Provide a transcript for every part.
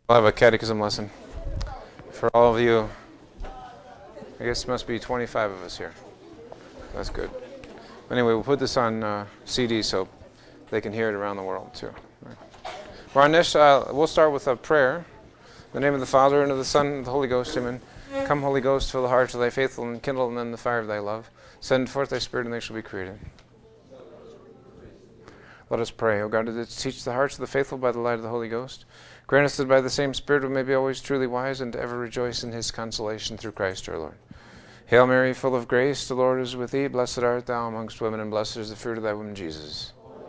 I'll have a catechism lesson for all of you. I guess it must be 25 of us here. That's good. Anyway, we'll put this on CD so they can hear it around the world too. We're on this. We'll start with a prayer. In the name of the Father, and of the Son, and of the Holy Ghost, amen. Come, Holy Ghost, fill the hearts of thy faithful, and kindle in them the fire of thy love. Send forth thy Spirit, and they shall be created. Let us pray. O God, who didst teach the hearts of the faithful by the light of the Holy Ghost, grant us that by the same Spirit we may be always truly wise, and ever rejoice in his consolation through Christ our Lord. Hail Mary, full of grace, the Lord is with thee. Blessed art thou amongst women, and blessed is the fruit of thy womb, Jesus.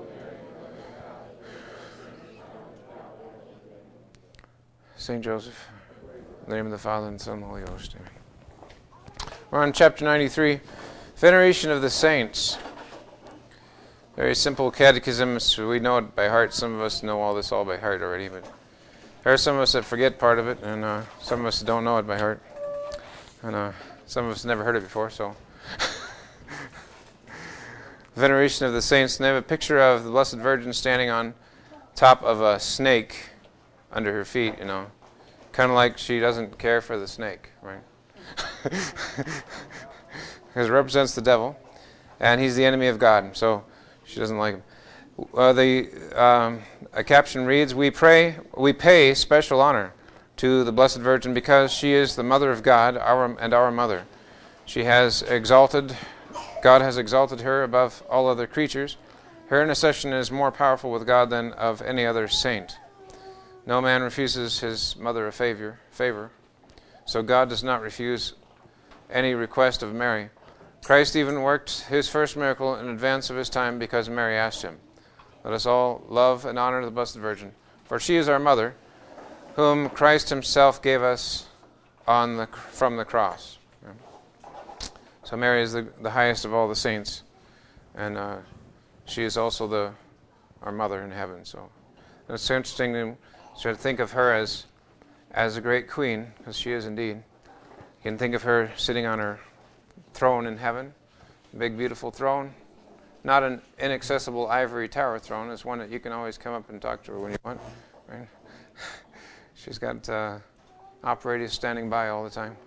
Saint Joseph, in the name of the Father, and the Son, and the Holy Ghost. Amen. We're on chapter 93, Veneration of the Saints. Very simple catechism. So we know it by heart. Some of us know all this all by heart already, but there are some of us that forget part of it, and some of us don't know it by heart. And some of us never heard it before, so. Veneration of the Saints. And they have a picture of the Blessed Virgin standing on top of a snake under her feet, kind of like she doesn't care for the snake, right? Because it represents the devil, and he's the enemy of God, so she doesn't like him. A caption reads, we pay special honor to the Blessed Virgin because she is the Mother of God, our Mother. God has exalted her above all other creatures. Her intercession is more powerful with God than of any other saint. No man refuses his mother a favor, so God does not refuse any request of Mary. Christ even worked his first miracle in advance of his time because Mary asked him. Let us all love and honor the Blessed Virgin, for she is our mother, whom Christ himself gave us from the cross. So Mary is the highest of all the saints, and she is also our mother in heaven. So it's interesting to think of her as a great queen, because she is indeed. You can think of her sitting on her throne in heaven, big beautiful throne, not an inaccessible ivory tower throne. It's one that you can always come up and talk to her when you want. Right? She's got operators standing by all the time.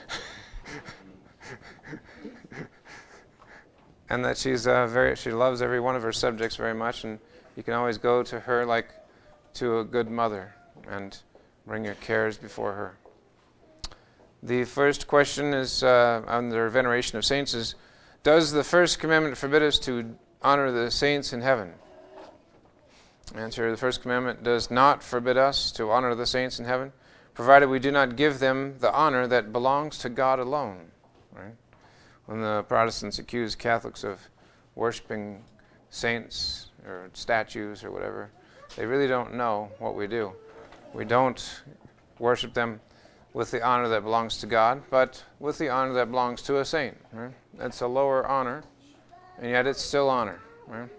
And that she loves every one of her subjects very much, and you can always go to her like to a good mother and bring your cares before her. The first question is under veneration of saints is, does the first commandment forbid us to honor the saints in heaven? Answer, the first commandment does not forbid us to honor the saints in heaven, provided we do not give them the honor that belongs to God alone. Right? When the Protestants accuse Catholics of worshiping saints or statues or whatever, they really don't know what we do. We don't worship them with the honor that belongs to God, but with the honor that belongs to a saint. Right? It's a lower honor, and yet it's still honor. Right?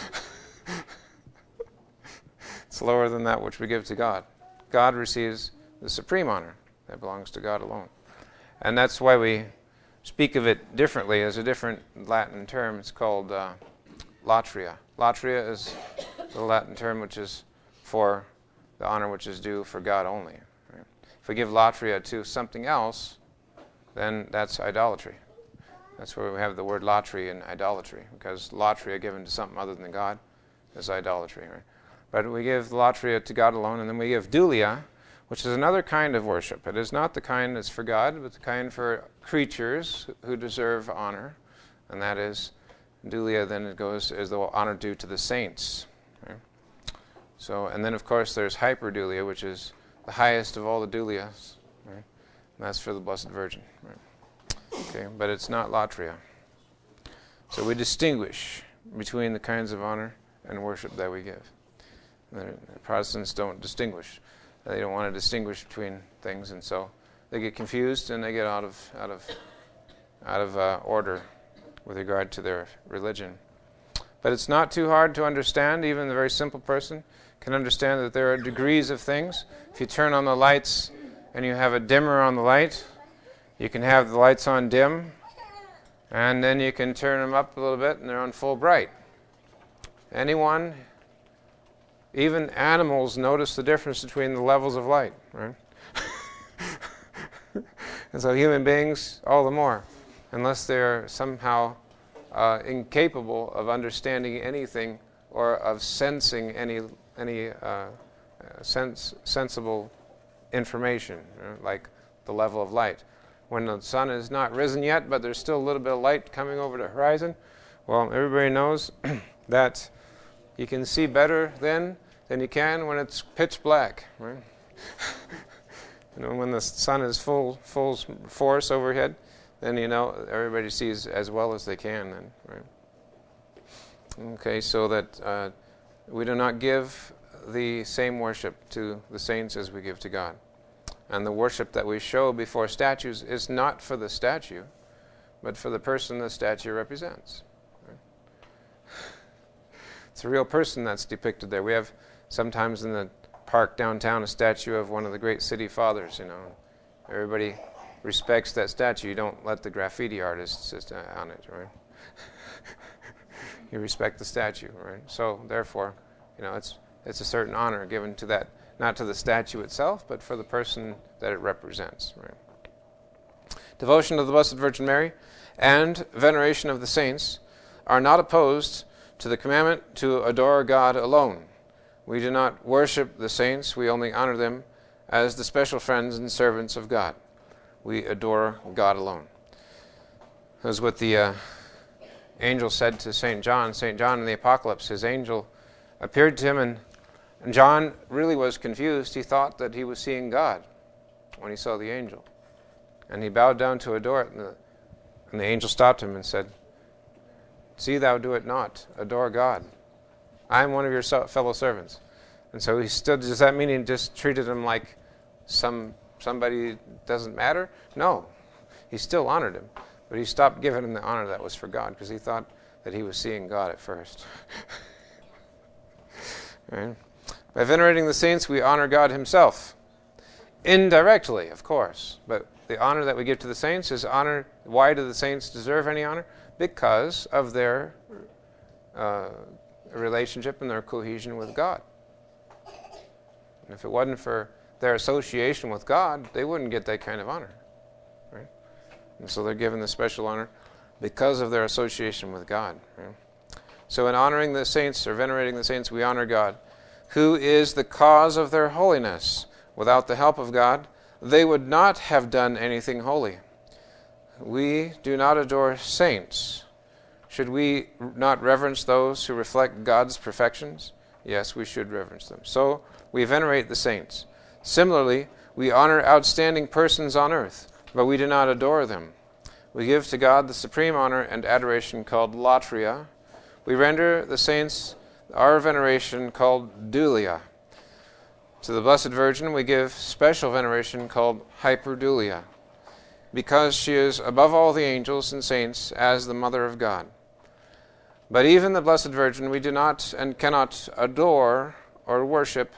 It's lower than that which we give to God. God receives the supreme honor that belongs to God alone. And that's why we speak of it differently, as a different Latin term. It's called latria. Latria is the Latin term which is for the honor which is due for God only. Right? If we give latria to something else, then that's idolatry. That's where we have the word latry in idolatry, because latria given to something other than God is idolatry. Right? But we give latria to God alone, and then we give dulia, which is another kind of worship. It is not the kind that's for God, but the kind for creatures who deserve honor, and that is dulia. Then it goes as the honor due to the saints. Right? So, and then of course there's hyperdulia, which is the highest of all the dulias. Right? And that's for the Blessed Virgin. Right? Okay, but it's not latria. So we distinguish between the kinds of honor and worship that we give. The Protestants don't distinguish. They don't want to distinguish between things, and so they get confused and they get out of order with regard to their religion. But it's not too hard to understand. Even the very simple person can understand that there are degrees of things. If you turn on the lights and you have a dimmer on the light, you can have the lights on dim, and then you can turn them up a little bit and they're on full bright. Anyone Even animals notice the difference between the levels of light, right? And so human beings, all the more, unless they're somehow incapable of understanding anything or of sensing any sensible information, like the level of light. When the sun is not risen yet, but there's still a little bit of light coming over the horizon, well, everybody knows that you can see better then than you can when it's pitch black, right? When the sun is full force overhead, then everybody sees as well as they can then, right? Okay, so that we do not give the same worship to the saints as we give to God. And the worship that we show before statues is not for the statue, but for the person the statue represents. Right? It's a real person that's depicted there. We have sometimes in the park downtown a statue of one of the great city fathers, Everybody respects that statue. You don't let the graffiti artists sit on it, right? You respect the statue, right? So therefore, it's a certain honor given to that, not to the statue itself, but for the person that it represents, right? Devotion to the Blessed Virgin Mary and veneration of the saints are not opposed to the commandment to adore God alone. We do not worship the saints, we only honor them as the special friends and servants of God. We adore God alone. That's what the angel said to St. John. St. John in the Apocalypse, his angel appeared to him, and John really was confused. He thought that he was seeing God when he saw the angel. And he bowed down to adore it, and the angel stopped him and said, "See thou do it not, adore God. I am one of your fellow servants." And so he stood. Does that mean he just treated him like somebody doesn't matter? No. He still honored him. But he stopped giving him the honor that was for God because he thought that he was seeing God at first. Right? By venerating the saints, we honor God himself. Indirectly, of course. But the honor that we give to the saints is honor. Why do the saints deserve any honor? Because of their relationship and their cohesion with God. And if it wasn't for their association with God, they wouldn't get that kind of honor. Right? And so they're given the special honor because of their association with God. Right? So in honoring the saints or venerating the saints, we honor God, who is the cause of their holiness. Without the help of God, they would not have done anything holy. We do not adore saints. Should we not reverence those who reflect God's perfections? Yes, we should reverence them. So we venerate the saints. Similarly, we honor outstanding persons on earth, but we do not adore them. We give to God the supreme honor and adoration called latria. We render the saints our veneration called dulia. To the Blessed Virgin we give special veneration called hyperdulia, because she is above all the angels and saints as the Mother of God. But even the Blessed Virgin we do not and cannot adore or worship.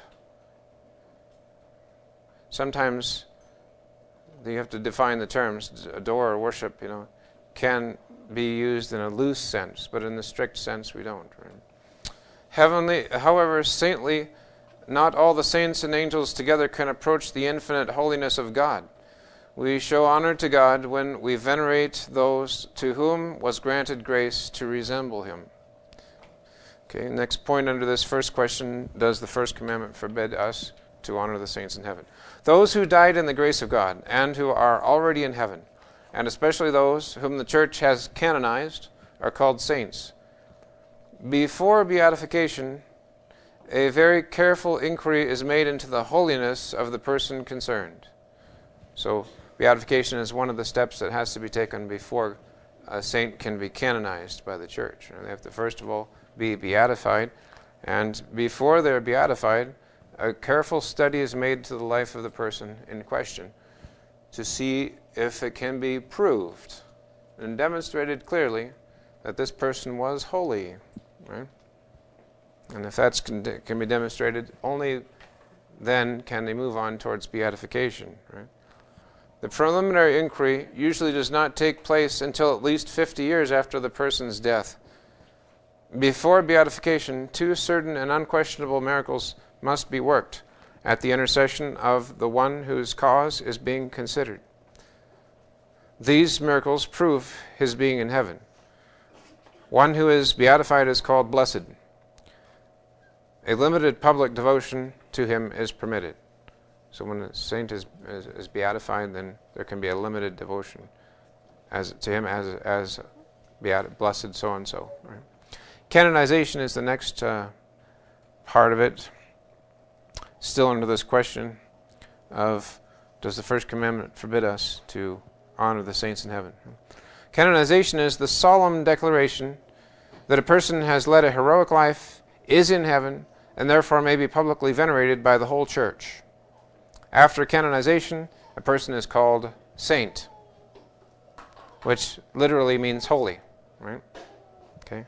Sometimes you have to define the terms. Adore or worship, can be used in a loose sense, but in the strict sense we don't. Right? Heavenly, however saintly, not all the saints and angels together can approach the infinite holiness of God. We show honor to God when we venerate those to whom was granted grace to resemble him. Okay, next point under this first question, does the first commandment forbid us to honor the saints in heaven? Those who died in the grace of God and who are already in heaven, and especially those whom the Church has canonized, are called saints. Before beatification, a very careful inquiry is made into the holiness of the person concerned. So beatification is one of the steps that has to be taken before a saint can be canonized by the Church. And they have to first of all be beatified, and before they're beatified, a careful study is made to the life of the person in question to see if it can be proved and demonstrated clearly that this person was holy. Right? And if that can be demonstrated, only then can they move on towards beatification. Right? The preliminary inquiry usually does not take place until at least 50 years after the person's death. Before beatification, two certain and unquestionable miracles must be worked at the intercession of the one whose cause is being considered. These miracles prove his being in heaven. One who is beatified is called blessed. A limited public devotion to him is permitted. So when a saint is beatified, then there can be a limited devotion to him as blessed so-and-so. Right? Canonization is the next part of it, still under this question of, does the first commandment forbid us to honor the saints in heaven? Canonization is the solemn declaration that a person has led a heroic life, is in heaven, and therefore may be publicly venerated by the whole church. After canonization, a person is called saint, which literally means holy, right? Okay.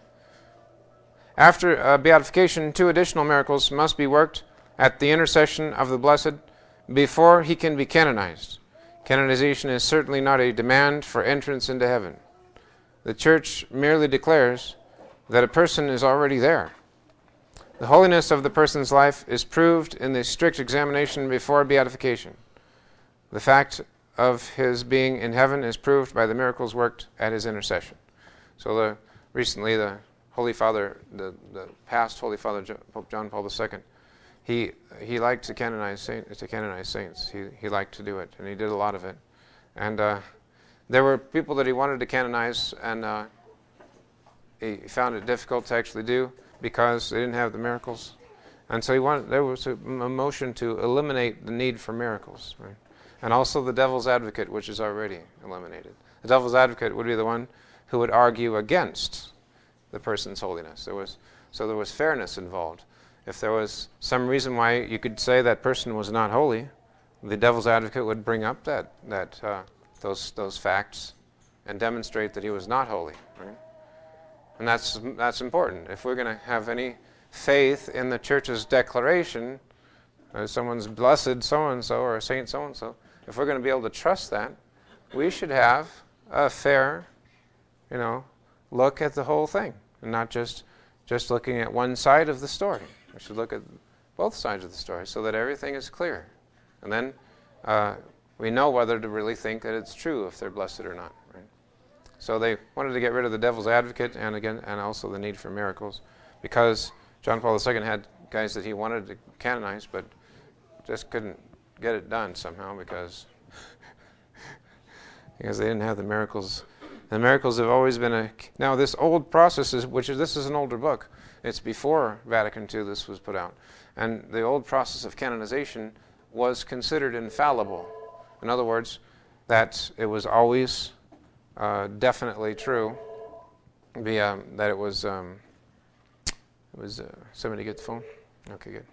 After beatification, two additional miracles must be worked at the intercession of the blessed before he can be canonized. Canonization is certainly not a demand for entrance into heaven. The church merely declares that a person is already there. The holiness of the person's life is proved in the strict examination before beatification. The fact of his being in heaven is proved by the miracles worked at his intercession. So recently the Holy Father, the past Holy Father Pope John Paul II, he liked to canonize saints. He liked to do it, and he did a lot of it. And there were people that he wanted to canonize, and he found it difficult to actually do because they didn't have the miracles. And so there was a motion to eliminate the need for miracles, right? And also the devil's advocate, which is already eliminated. The devil's advocate would be the one who would argue against the person's holiness. There was fairness involved. If there was some reason why you could say that person was not holy, the devil's advocate would bring up those facts and demonstrate that he was not holy, right? And that's important. If we're going to have any faith in the church's declaration, someone's blessed so-and-so or a saint so-and-so, if we're going to be able to trust that, we should have a fair, look at the whole thing, and not just looking at one side of the story. We should look at both sides of the story so that everything is clear. And then we know whether to really think that it's true if they're blessed or not. Right? So they wanted to get rid of the devil's advocate and also the need for miracles, because John Paul II had guys that he wanted to canonize, but just couldn't get it done somehow because they didn't have the miracles. The miracles have always been now this old process this is an older book. It's before Vatican II this was put out. And the old process of canonization was considered infallible. In other words, that it was always definitely true. That it was somebody get the phone? Okay, good.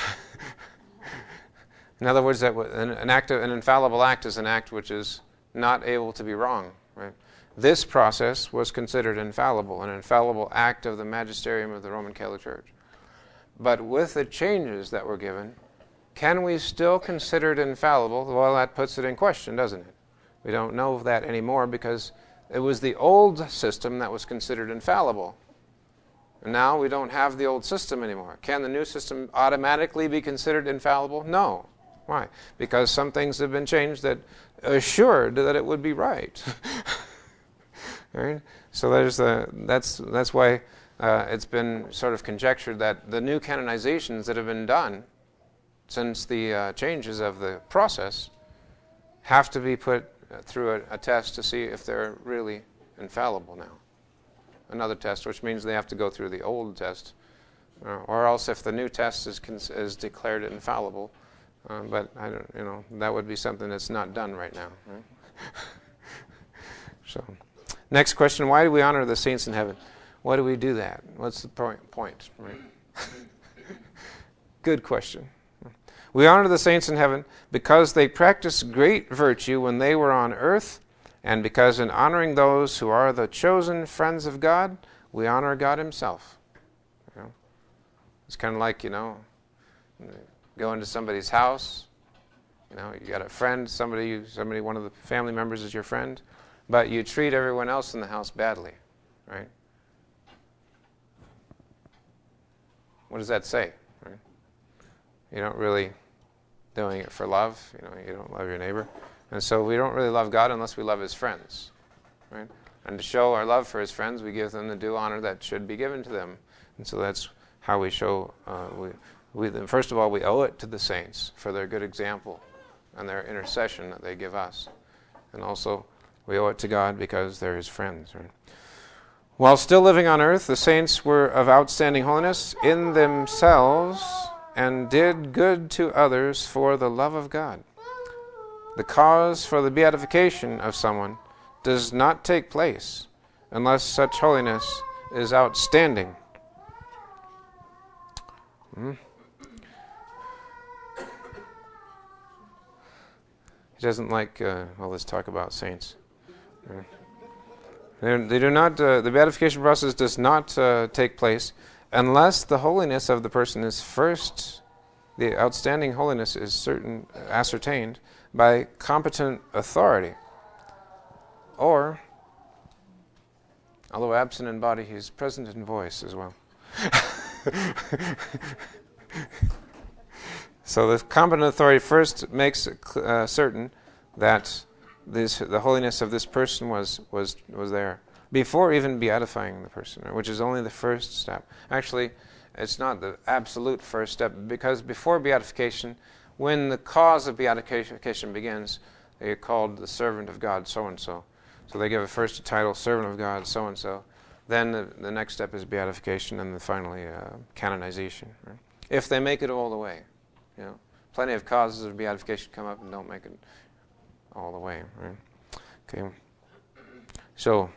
In other words, that an infallible act is an act which is not able to be wrong. Right? This process was considered infallible, an infallible act of the magisterium of the Roman Catholic Church. But with the changes that were given, can we still consider it infallible? Well, that puts it in question, doesn't it? We don't know of that anymore because it was the old system that was considered infallible. And now we don't have the old system anymore. Can the new system automatically be considered infallible? No. Why? Because some things have been changed that assured that it would be right. Right? So that's why it's been sort of conjectured that the new canonizations that have been done since the changes of the process have to be put through a test to see if they're really infallible now. Another test, which means they have to go through the old test, or else if the new test is declared infallible. But I don't, that would be something that's not done right now. Right? So, next question: why do we honor the saints in heaven? Why do we do that? What's the point? Right? Good question. We honor the saints in heaven because they practiced great virtue when they were on earth, and because in honoring those who are the chosen friends of God, we honor God Himself. It's kind of like, go into somebody's house. You got a friend, somebody, one of the family members is your friend, but you treat everyone else in the house badly, right? what does that say? Right? You're not really doing it for love. You don't love your neighbor. And so we don't really love God unless we love his friends. Right? And to show our love for his friends, we give them the due honor that should be given to them. And so that's how we show, first of all, we owe it to the saints for their good example and their intercession that they give us. And also, we owe it to God because they're his friends. Right? While still living on earth, the saints were of outstanding holiness in themselves and did good to others for the love of God. The cause for the beatification of someone does not take place unless such holiness is outstanding. He doesn't like all this talk about saints. They do not. The beatification process does not take place unless the holiness of the person is first. The outstanding holiness is ascertained by competent authority, or, although absent in body, he is present in voice as well. So the competent authority first makes certain that the holiness of this person was there before even beatifying the person, which is only the first step. Actually, it's not the absolute first step, because before beatification, when the cause of beatification begins, they are called the servant of God, so-and-so. So they give first a title, servant of God, so-and-so. Then the next step is beatification, and then finally canonization. Right? If they make it all the way. Plenty of causes of beatification come up and don't make it all the way. Right? Okay. So,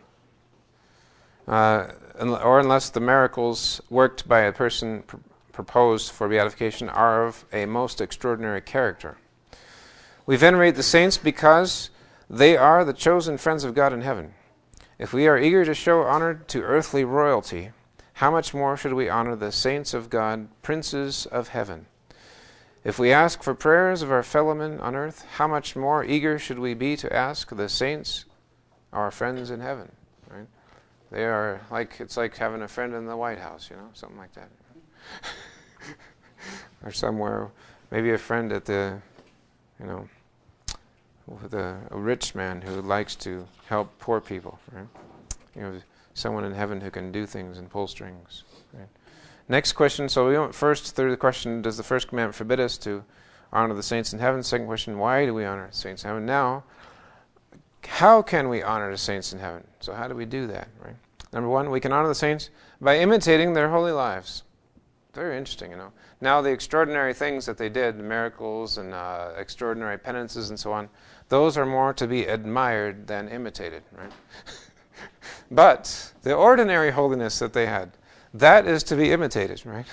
or unless the miracles worked by a person proposed for beatification are of a most extraordinary character. We venerate the saints because they are the chosen friends of God in heaven. If we are eager to show honor to earthly royalty, how much more should we honor the saints of God, princes of heaven? If we ask for prayers of our fellow men on earth, how much more eager should we be to ask the saints, our friends in heaven? Right? They are it's like having a friend in the White House, something like that. Or somewhere, maybe a friend at with a rich man who likes to help poor people. Right? Someone in heaven who can do things and pull strings. Right? Next question. So we went first through the question, does the first commandment forbid us to honor the saints in heaven? Second question, why do we honor the saints in heaven? Now, how can we honor the saints in heaven? So how do we do that? Right? Number one, we can honor the saints by imitating their holy lives. Very interesting, Now the extraordinary things that they did, miracles and extraordinary penances and so on, those are more to be admired than imitated, right? But the ordinary holiness that they had, that is to be imitated, right?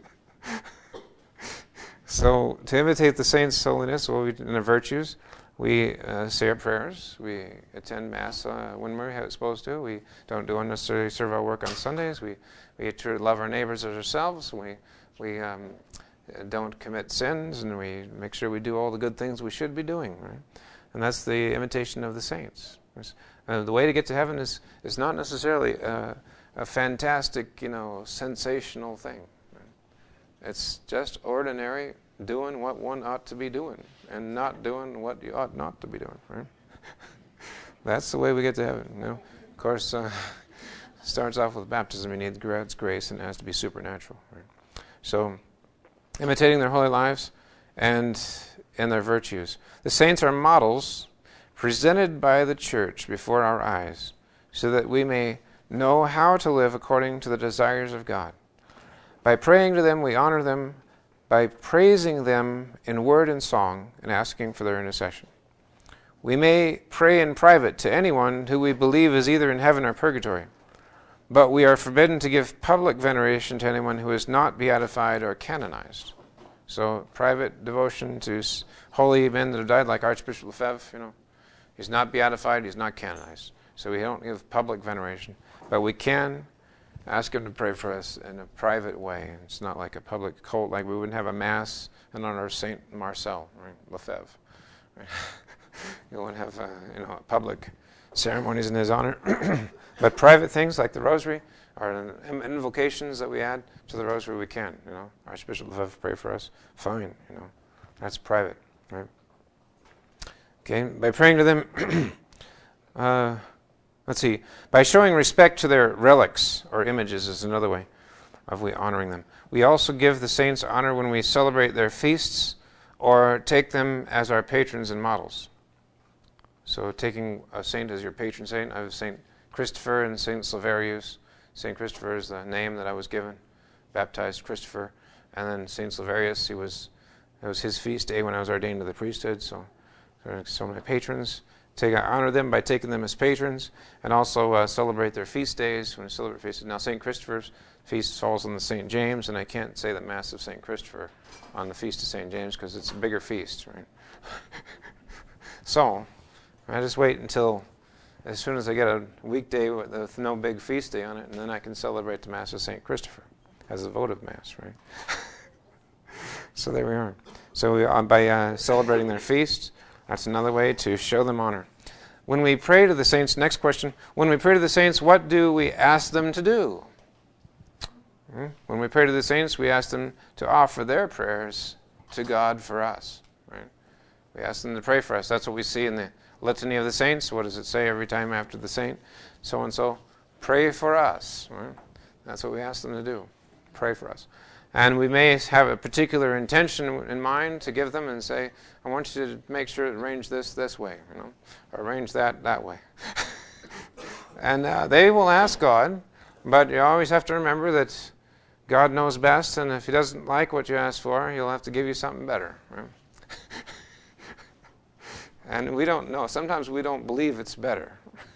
So to imitate the saints' holiness, in their virtues, we say our prayers, we attend Mass when we're supposed to, we don't do unnecessary servile work on Sundays, we try to love our neighbors as ourselves, we don't commit sins, and we make sure we do all the good things we should be doing, right? And that's the imitation of the saints. The way to get to heaven is not necessarily a fantastic, sensational thing. Right? It's just ordinary doing what one ought to be doing and not doing what you ought not to be doing. Right? That's the way we get to heaven. Of course, starts off with baptism. You need God's grace, and it has to be supernatural. Right? So, imitating their holy lives and their virtues. The saints are models presented by the church before our eyes, so that we may know how to live according to the desires of God. By praying to them, we honor them by praising them in word and song and asking for their intercession. We may pray in private to anyone who we believe is either in heaven or purgatory, but we are forbidden to give public veneration to anyone who is not beatified or canonized. So private devotion to holy men that have died, like Archbishop Lefebvre, he's not beatified, he's not canonized. So we don't give public veneration, but we can ask him to pray for us in a private way. It's not like a public cult, like we wouldn't have a Mass in honor of Saint Marcel, right? Lefebvre. Right? You wouldn't have public ceremonies in his honor. But private things like the Rosary our invocations that we add to the rosary, we can. Archbishop Lefebvre pray for us. Fine. That's private, right? Okay. By praying to them, let's see. By showing respect to their relics or images is another way of we honoring them. We also give the saints honor when we celebrate their feasts or take them as our patrons and models. So taking a saint as your patron saint, I have St. Christopher and St. Silverius. St. Christopher is the name that I was given, baptized Christopher. And then St. Silverius, it was his feast day when I was ordained to the priesthood. So my patrons, I honor them by taking them as patrons, and also celebrate their feast days when we celebrate feasts. Now St. Christopher's feast falls on the St. James, and I can't say the Mass of St. Christopher on the feast of St. James because it's a bigger feast, right? So I just wait until as soon as I get a weekday with no big feast day on it, and then I can celebrate the Mass of St. Christopher as a votive Mass, right? So there we are. So by celebrating their feast, that's another way to show them honor. When we pray to the saints, next question, when we pray to the saints, what do we ask them to do? When we pray to the saints, we ask them to offer their prayers to God for us, right? We ask them to pray for us. That's what we see in the Litany of the Saints. What does it say every time after the saint? So-and-so, pray for us, right? That's what we ask them to do, pray for us. And we may have a particular intention in mind to give them and say, I want you to make sure to arrange this way, or arrange that way. And they will ask God, but you always have to remember that God knows best, and if He doesn't like what you ask for, He'll have to give you something better. Right? And we don't know. Sometimes we don't believe it's better.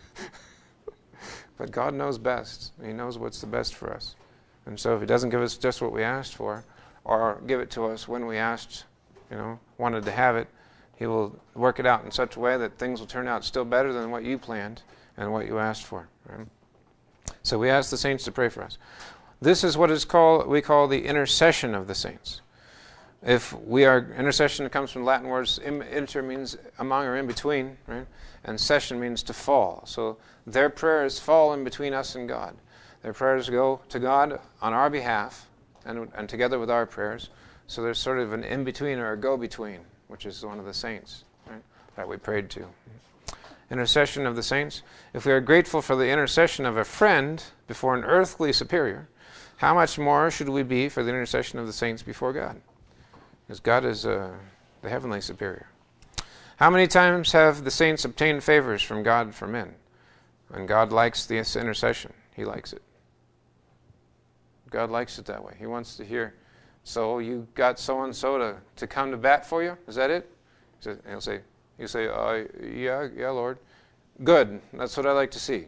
But God knows best. He knows what's the best for us. And so if He doesn't give us just what we asked for, or give it to us when we asked, wanted to have it, He will work it out in such a way that things will turn out still better than what you planned and what you asked for. Right? So we ask the saints to pray for us. This is what we call the intercession of the saints. Intercession comes from Latin words, inter means among or in between, right? And session means to fall. So their prayers fall in between us and God. Their prayers go to God on our behalf and together with our prayers. So there's sort of an in-between or a go-between, which is one of the saints, right, that we prayed to. Intercession of the saints. If we are grateful for the intercession of a friend before an earthly superior, how much more should we be for the intercession of the saints before God? Because God is the heavenly superior. How many times have the saints obtained favors from God for men? And God likes this intercession. He likes it. God likes it that way. He wants to hear, so you got so-and-so to come to bat for you? Is that it? He'll say, yeah, Lord. Good. That's what I like to see.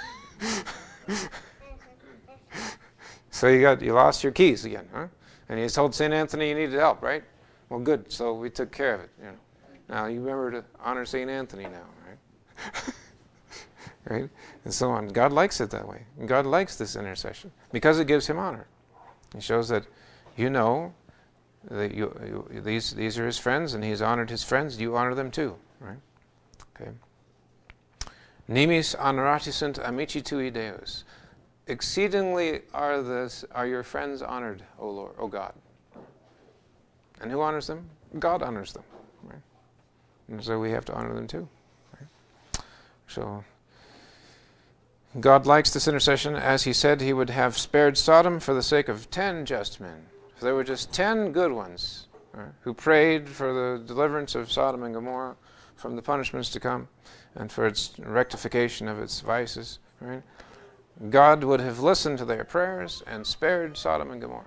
So you lost your keys again, huh? And he told St. Anthony you needed help, right? Well, good. So we took care of it. Now you remember to honor St. Anthony now, right? Right? And so on. God likes it that way. And God likes this intercession because it gives Him honor. It shows that that these are His friends, and He's honored His friends. You honor them too, right? Okay. Nimis honorati amici tui Deus. Exceedingly are your friends honored, O Lord, O God. And who honors them? God honors them. Right? And so we have to honor them too. Right? So God likes this intercession, as He said He would have spared Sodom for the sake of 10 just men. If there were just 10 good ones, right, who prayed for the deliverance of Sodom and Gomorrah from the punishments to come and for its rectification of its vices, right? God would have listened to their prayers and spared Sodom and Gomorrah.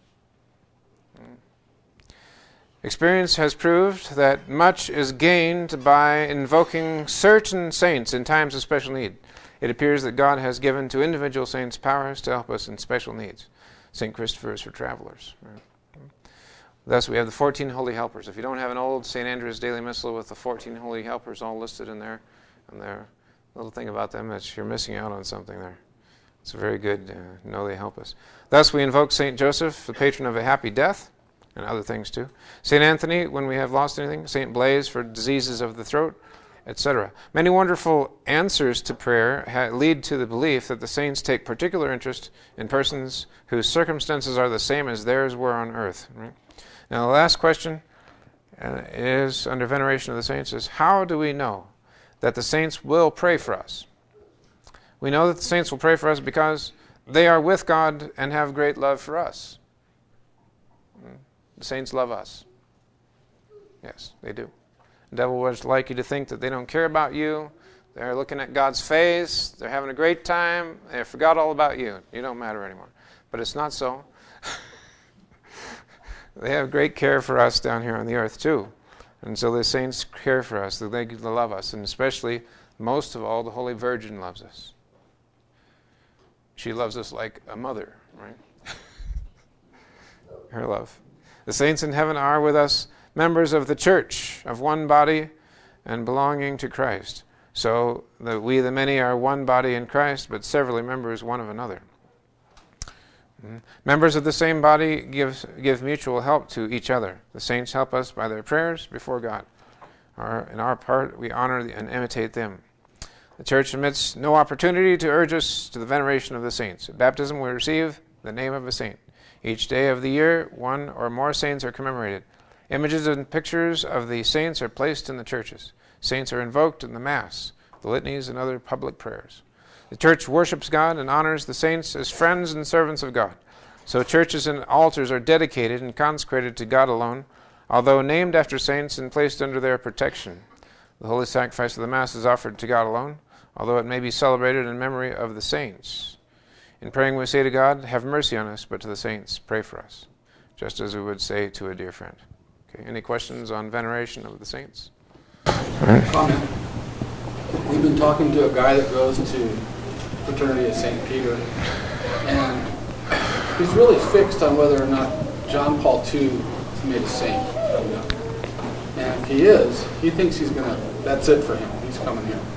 Experience has proved that much is gained by invoking certain saints in times of special need. It appears that God has given to individual saints powers to help us in special needs. St. Christopher is for travelers. Right? Thus, we have the 14 holy helpers. If you don't have an old St. Andrew's Daily Missal with the 14 holy helpers all listed in there, and their little thing about them, that you're missing out on something there. It's very good to know they help us. Thus, we invoke St. Joseph, the patron of a happy death, and other things too. St. Anthony, when we have lost anything. St. Blaise, for diseases of the throat. etc. Many wonderful answers to prayer lead to the belief that the saints take particular interest in persons whose circumstances are the same as theirs were on earth. Right? Now, the last question is, under veneration of the saints, is how do we know that the saints will pray for us? We know that the saints will pray for us because they are with God and have great love for us. The saints love us. Yes, they do. The devil would like you to think that they don't care about you. They're looking at God's face. They're having a great time. They forgot all about you. You don't matter anymore. But it's not so. They have great care for us down here on the earth too. And so the saints care for us. They love us. And especially, most of all, the Holy Virgin loves us. She loves us like a mother, right? Her love. The saints in heaven are with us members of the church, of one body, and belonging to Christ. So that we, the many, are one body in Christ, but severally members one of another. Members of the same body give mutual help to each other. The saints help us by their prayers before God. In our part, we honor and imitate them. The church admits no opportunity to urge us to the veneration of the saints. At baptism, we receive the name of a saint. Each day of the year, one or more saints are commemorated. Images and pictures of the saints are placed in the churches. Saints are invoked in the Mass, the litanies, and other public prayers. The church worships God and honors the saints as friends and servants of God. So churches and altars are dedicated and consecrated to God alone, although named after saints and placed under their protection. The holy sacrifice of the Mass is offered to God alone, although it may be celebrated in memory of the saints. In praying, we say to God, have mercy on us, but to the saints, pray for us, just as we would say to a dear friend. Okay, any questions on veneration of the saints? Comment. We've been talking to a guy that goes to Fraternity of St. Peter, and he's really fixed on whether or not John Paul II is made a saint. And if he is, he thinks that's it for him. He's coming here.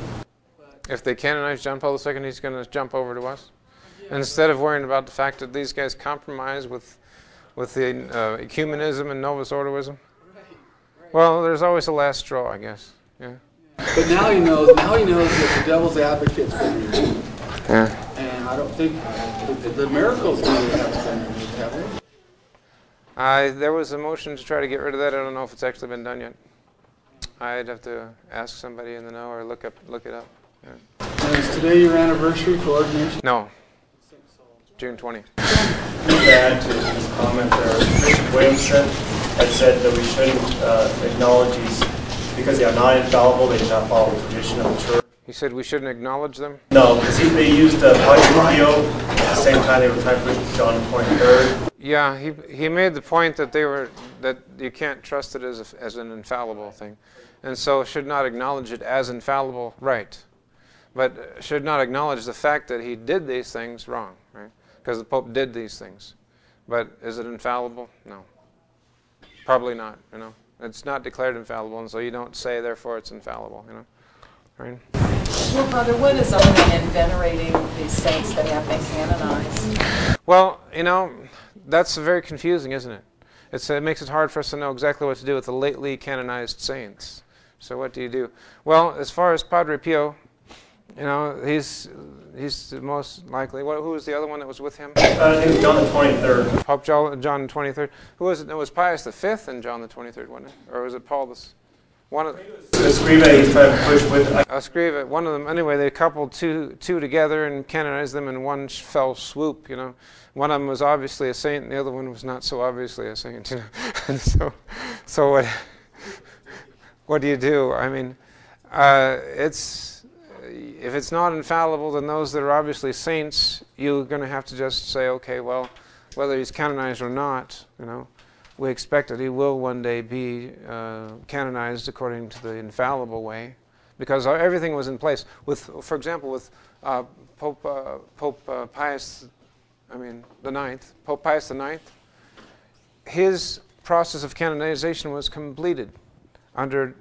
If they canonize John Paul II, he's going to jump over to us? Instead of worrying about the fact that these guys compromise with the ecumenism and Novus Ordoism? Right. Well, there's always a last straw, I guess. Yeah. But now he knows that the devil's advocate's been removed. Yeah. And I don't think the miracles really have been removed, have they? There was a motion to try to get rid of that. I don't know if it's actually been done yet. I'd have to ask somebody in the know or look it up. Yeah. And is today your anniversary for ordination? No. June 20. To add to his comment there, Bishop Williamson had said that we shouldn't acknowledge these because they are not infallible, they do not follow the tradition of the church. He said we shouldn't acknowledge them? No, because they used Padre Pio at the same time they were trying to push John 23rd. Yeah, he made the point that that you can't trust it as an infallible thing, and so should not acknowledge it as infallible, right? But should not acknowledge the fact that he did these things wrong, right? Because the Pope did these things. But is it infallible? No. Probably not, It's not declared infallible, and so you don't say, therefore, it's infallible, Right? Well, Brother, what is owning and venerating these saints that have been canonized? Well, that's very confusing, isn't it? It makes it hard for us to know exactly what to do with the lately canonized saints. So what do you do? Well, as far as Padre Pio, he's the most likely. Who was the other one that was with him? I think John the 23rd. Pope John the 23rd. Who was it? It was Pius V and John the 23rd, wasn't it? Or was it Paul the... One of Escriva, he's trying to push with... Escriva, one of them. Anyway, they coupled two together and canonized them in one fell swoop, One of them was obviously a saint, and the other one was not so obviously a saint, And so what do you do? I mean, if it's not infallible, then those that are obviously saints, you're going to have to just say, okay, well, whether he's canonized or not, we expect that he will one day be canonized according to the infallible way, because everything was in place. For example, with Pope Pius, the Ninth, Pope Pius the Ninth, his process of canonization was completed under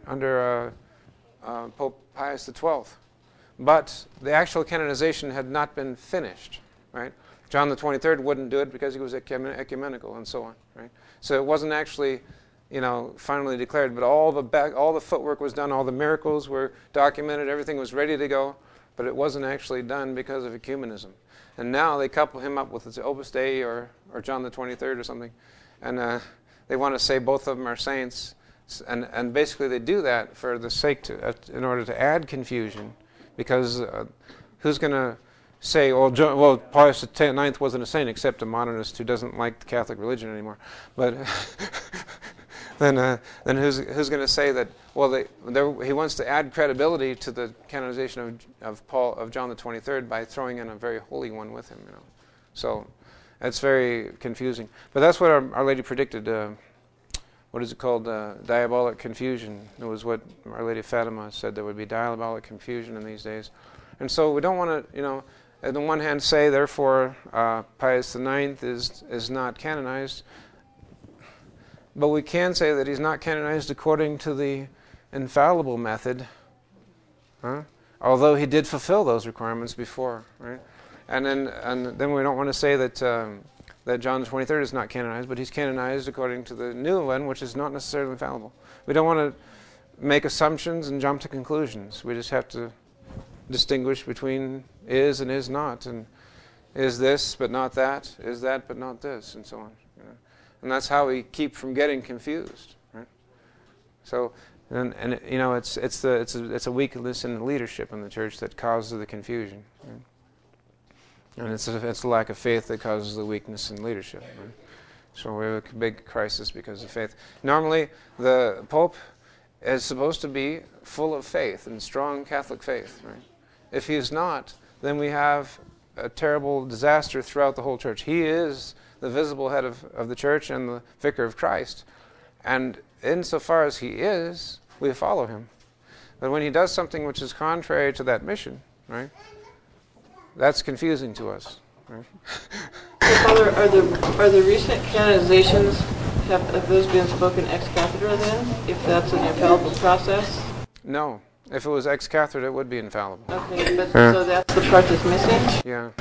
Pope Pius the 12th. But the actual canonization had not been finished, right? John the 23rd wouldn't do it because he was ecumenical and so on, right? So it wasn't actually finally declared. But all the footwork was done, all the miracles were documented, everything was ready to go, but it wasn't actually done because of ecumenism. And now they couple him up with the Opus Dei or John the 23rd or something, and they want to say both of them are saints, and basically they do that for the sake in order to add confusion, because who's going to say, well, Pius IX wasn't a saint except a modernist who doesn't like the Catholic religion anymore, but then who's going to say that? Well, he wants to add credibility to the canonization of John the 23rd by throwing in a very holy one with him, So it's very confusing. But that's what Our Lady predicted. What is it called? Diabolic confusion. It was what Our Lady of Fatima said, there would be diabolic confusion in these days. And so we don't want to, on the one hand say, therefore, Pius IX is not canonized. But we can say that he's not canonized according to the infallible method, although he did fulfill those requirements before, right? And then we don't want to say that John the 23rd is not canonized, but he's canonized according to the new one, which is not necessarily infallible. We don't want to make assumptions and jump to conclusions. We just have to distinguish between is and is not, and is this but not that, is that but not this, and so on. And that's how we keep from getting confused, right? So, it's a weakness in the leadership in the church that causes the confusion, right? And it's a lack of faith that causes the weakness in leadership, right? So we have a big crisis because of faith. Normally, the Pope is supposed to be full of faith and strong Catholic faith, right? If he is not, then we have a terrible disaster throughout the whole church. He is the visible head of the church and the vicar of Christ. And insofar as he is, we follow him. But when he does something which is contrary to that mission, right, that's confusing to us. Right? So, Father, are the recent canonizations, have those been spoken ex cathedra then, if that's an infallible process? No. If it was ex cathedra, it would be infallible. Okay, but so that's the part that's missing? Yeah.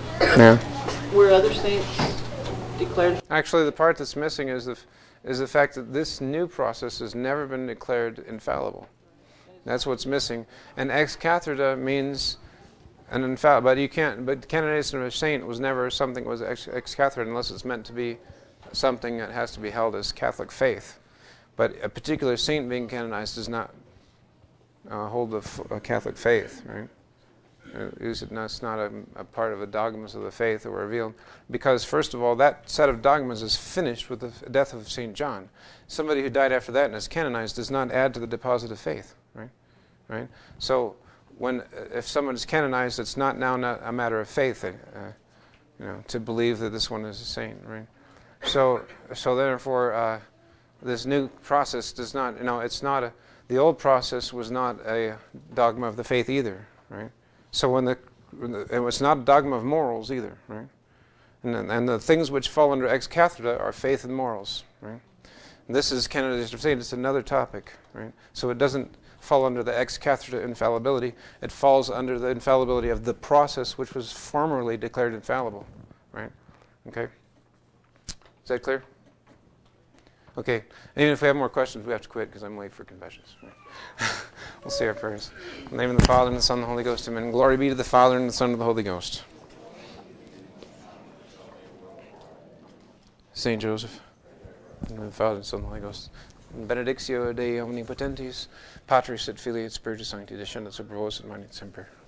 Were other saints declared? Actually, the part that's missing is the fact that this new process has never been declared infallible. That's what's missing. And ex cathedra means an infallible, but canonization of a saint was never something that was ex cathedra unless it's meant to be something that has to be held as Catholic faith. But a particular saint being canonized does not hold the Catholic faith, right? It's not a part of the dogmas of the faith that were revealed, because first of all, that set of dogmas is finished with the death of St. John. Somebody who died after that and is canonized does not add to the deposit of faith, right? So if someone is canonized, it's not a matter of faith, to believe that this one is a saint, right? So therefore, this new process does not, the old process was not a dogma of the faith either, right? So it was not a dogma of morals either, right? And the things which fall under ex cathedra are faith and morals, right? And this is canonization of saints. It's another topic, right? So it doesn't fall under the ex cathedra infallibility. It falls under the infallibility of the process which was formerly declared infallible, right? Okay? Is that clear? Okay. And even if we have more questions, we have to quit because I'm late for confessions. Right? We'll say our prayers. In the name of the Father, and the Son, and the Holy Ghost. Amen. Glory be to the Father, and the Son, and the Holy Ghost. Saint Joseph, in the name of the Father, and the Son, and the Holy Ghost. Benedictio Dei omnipotentis, Patris et Filii et Spiritus Sancti, descendat super vos et manet semper.